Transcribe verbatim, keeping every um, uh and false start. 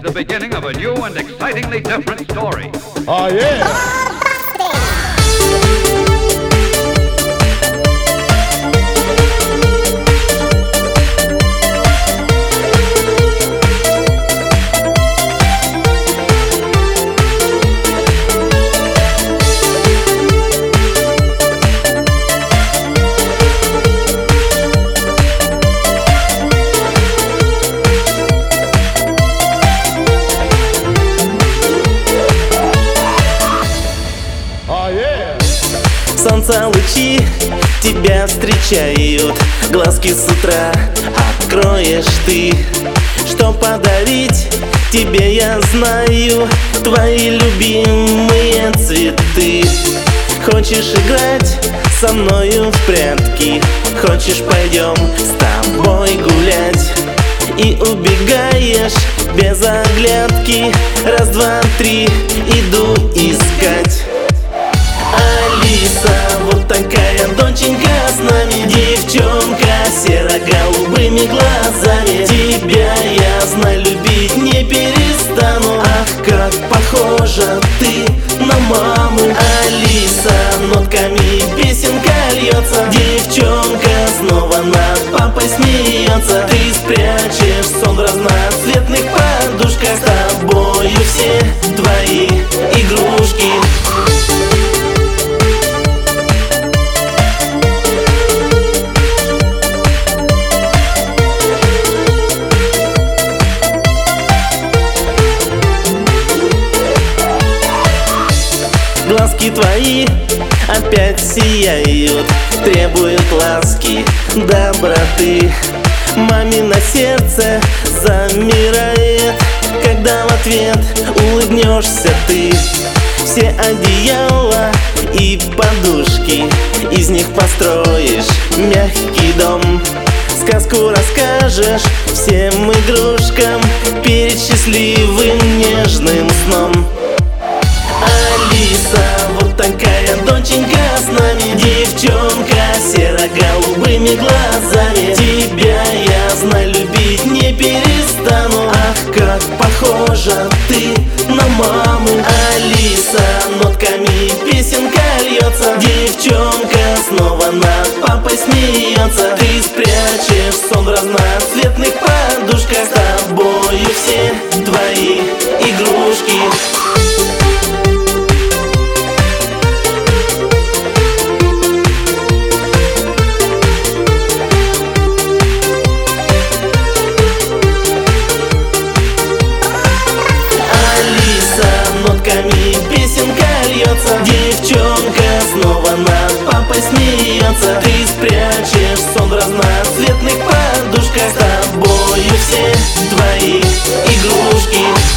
the beginning of a new and excitingly different story. Oh, yeah! Солнца лучи тебя встречают, глазки с утра откроешь ты. Что подарить тебе, я знаю, твои любимые цветы. Хочешь играть со мною в прятки, хочешь, пойдем с тобой гулять. И убегаешь без оглядки, раз, два, три, иду искать. Алиса, вот такая доченька с нами, девчонка серо-голубыми глазами. Тебя я знаю, любить не перестану. Ах, как похожа ты на маму. Алиса, нотками песенка льется, девчонка снова над папой смеется. Ты спрячешь сон в разноцветных подушках, с тобою все твои игрушки. Глазки твои опять сияют, требуют ласки, доброты. Мамино сердце замирает, когда в ответ улыбнешься ты. Все одеяла и подушки, из них построишь мягкий дом. Сказку расскажешь всем игрушкам перед счастливым нежным сном. Алиса, вот такая доченька с нами, девчонка серо-голубыми глазами. Тебя я знаю, любить не перестану. Ах, как похожа ты на маму. Алиса, нотками песенка льется, девчонка снова над папой смеется. Ты спрячешь сон в разноцветных подушках, с тобою все твои игрушки. Песенка льется, девчонка снова над папой смеется. Ты спрячешь сон в разноцветных подушках, с тобою все твои игрушки.